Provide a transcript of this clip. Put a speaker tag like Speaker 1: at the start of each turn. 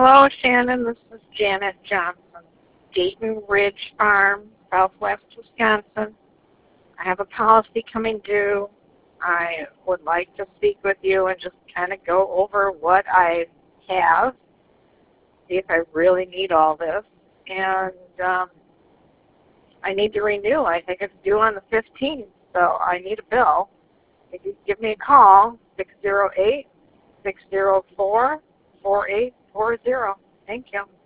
Speaker 1: Hello, Shannon. This is Janet Johnson, Dayton Ridge Farm, Southwest Wisconsin. I have a policy coming due. I would like to speak with you and just kind of go over what I have, see if I really need all this. And I need to renew. I think it's due on the 15th, so I need a bill. If you give me a call, 608-604-4840. Thank you.